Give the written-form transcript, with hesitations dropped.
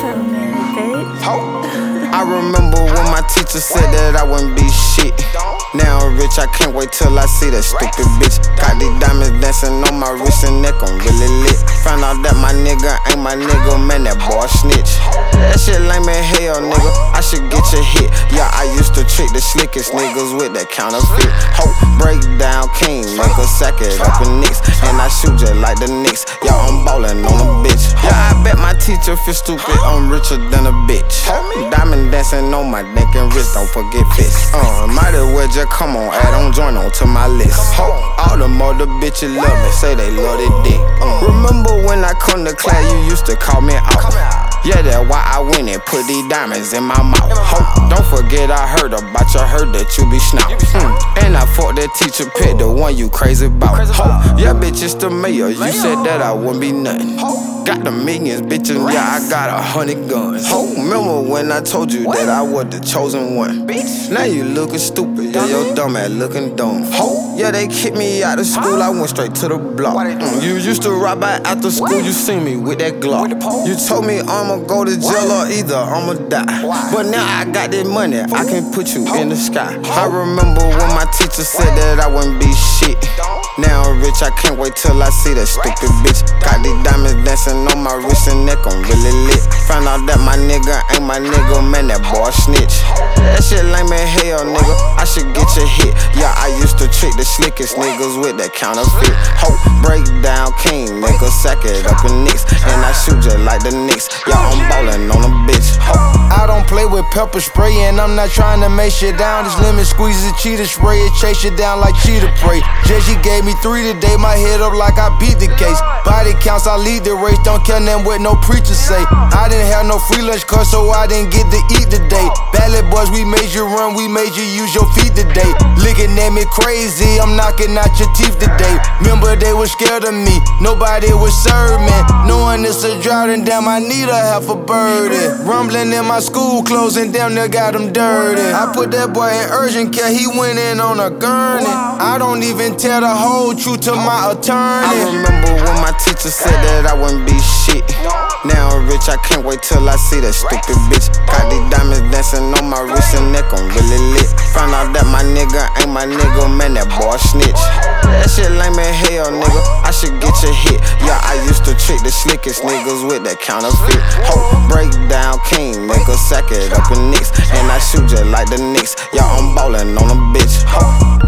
I remember when my teacher said that I wouldn't be shit. Now I'm rich, I can't wait till I see that stupid bitch. Got these diamonds dancing on my wrist and neck, I'm really lit. Found out that my nigga ain't my nigga, man, that boy snitch. That shit lame as hell, nigga, I should get your hit. Yeah, I used to trick the slickest niggas with that counterfeit. Ho, break down king, make a sack it up in Knicks. And I shoot just like the Knicks, yeah, I'm ballin' on a bitch. Yeah, I bet my teacher feel stupid, I'm richer than a bitch. Diamond dancing on my neck and wrist, don't forget fists. Might as well just come on, add on, join on to my list. All the mother bitches love me, say they love their dick. Remember when I come to class, you used to call me out. Yeah, that's why I went and put these diamonds in my mouth. Don't forget I heard about you, heard that you be snout. And I fought that teacher pet, the one you crazy about. Yeah, bitch, it's the mayor, you said that I wouldn't be nothing. Got the millions, bitches, yeah, I got 100 guns. Remember when I told you that I was the chosen one? Now you looking stupid, yeah, your dumb ass looking dumb. Yeah, they kicked me out of school, I went straight to the block. You used to ride by after school, you seen me with that Glock. You told me I'ma go to jail or either I'ma die. But now I got this money, I can put you in the sky. I remember when my teacher said that I wouldn't be shit. Now I'm rich, I can't wait till I see that stupid bitch. Got these diamonds dancing on my wrist and neck, I'm really lit. Found out that my nigga ain't my nigga, man, that boy snitch. That shit lame as hell, nigga, I should get your hit. Yeah, I used to trick the slickest niggas with that counterfeit. Ho, break down king, make a sack it up in Knicks. And I shoot just like the Knicks, yeah, I'm ballin' on a bitch. I don't play with pepper spray, and I'm not trying to make shit down. This lemon squeezes cheetah spray, it chase you down like cheetah prey. Jesse gave me 3 today, my head up like I beat the case. Body counts, I lead the race, don't care nothing what no preacher say. I didn't have no free lunch cause so I didn't get to eat today. Ballad boys, we made you run, we made you use your feet today. Looking at me crazy, I'm knocking out your teeth today. Remember they was scared of me, nobody would serve me. Knowing it's a drought and damn I need a half a birdie. Rumbling in my school clothes and damn near got them dirty. I put that boy in urgent care, he went in on a gurney. I don't even tell the whole truth to my attorney. I remember when my teacher said that I wouldn't be shit. Now I'm rich, I can't wait till I see that stupid bitch. Got these diamonds dancing on my wrist and neck, I'm really lit. Found out that my nigga ain't my nigga, man, that boy snitch. That shit lame as hell, nigga, I should get your hit. Yeah, I used to trick the slickest niggas with that counterfeit. Ho, break down king, make a sack it up in Knicks. And I shoot just like the Knicks, yeah, I'm ballin' on a bitch.